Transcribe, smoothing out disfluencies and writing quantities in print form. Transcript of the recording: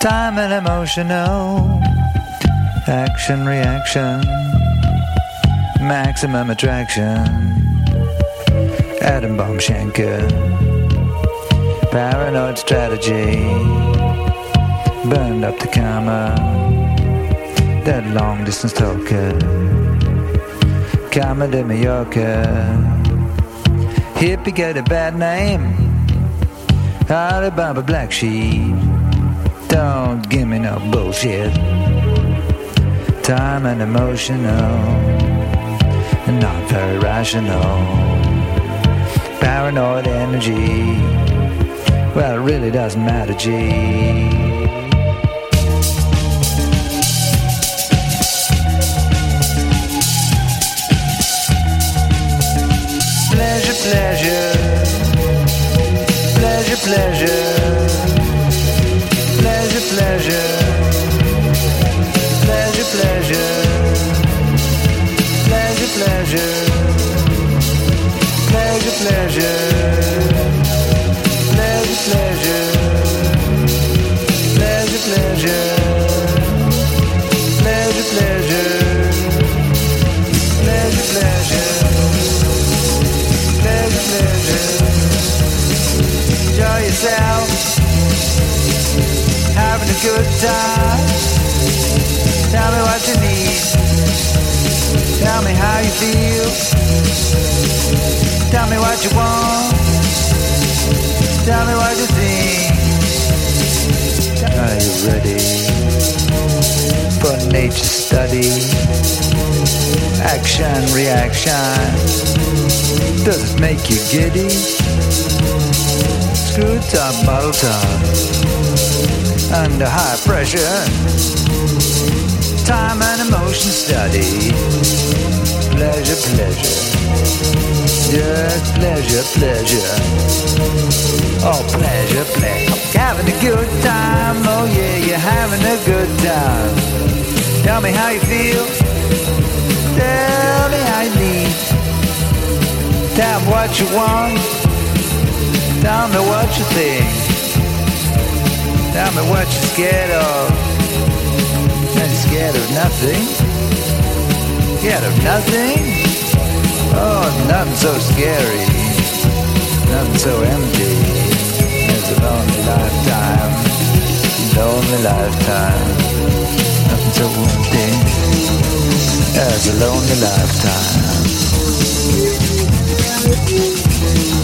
Time and emotional action, reaction, maximum attraction. Atom bomb shanker, paranoid strategy, burned up the karma, that long distance talker, comedy mediocre, hippie get a bad name, Alibaba black sheep. Don't give me no bullshit. Time and emotional, and not very rational. Paranoid energy, well, it really doesn't matter, gee. Pleasure, pleasure, pleasure, pleasure. Pleasure, pleasure, pleasure, pleasure, pleasure, pleasure, pleasure, pleasure, pleasure, pleasure, pleasure, pleasure, pleasure, pleasure, pleasure, pleasure, pleasure. Enjoy yourself. Having a good time. Tell me what you need. Tell me how you feel. Tell me what you want. Tell me what you think. Are you ready for nature study? Action, reaction. Does it make you giddy? Screw top, bottle top. Under high pressure, time and emotion study. Pleasure, pleasure, just pleasure, pleasure. Oh, pleasure, pleasure. Having a good time, oh yeah, you're having a good time. Tell me how you feel, tell me how you need. Tell me what you want, tell me what you think. Tell me what you're scared of. You're scared of nothing. Scared of nothing? Oh, nothing so scary. Nothing so empty. It's a lonely lifetime. Lonely lifetime. Nothing so empty. It's a lonely lifetime.